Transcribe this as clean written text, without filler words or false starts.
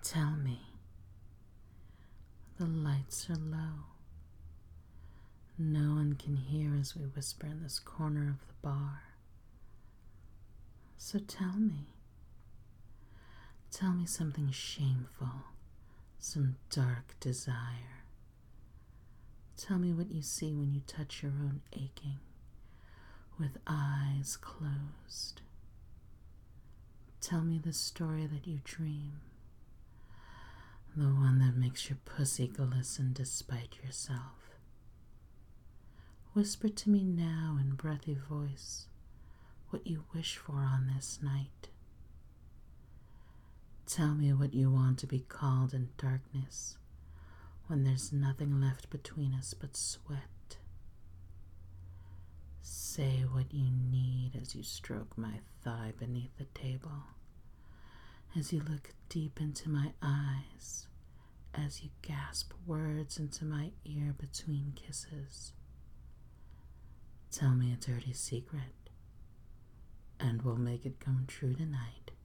Tell me. The lights are low. No one can hear as we whisper in this corner of the bar. So tell me. Tell me something shameful, some dark desire. Tell me what you see when you touch your own aching, with eyes closed. Tell me the story that you dream, the one that makes your pussy glisten despite yourself. Whisper to me now in breathy voice what you wish for on this night. Tell me what you want to be called in darkness when there's nothing left between us but sweat. Say what you need as you stroke my thigh beneath the table, as you look deep into my eyes, as you gasp words into my ear between kisses. Tell me a dirty secret, and we'll make it come true tonight.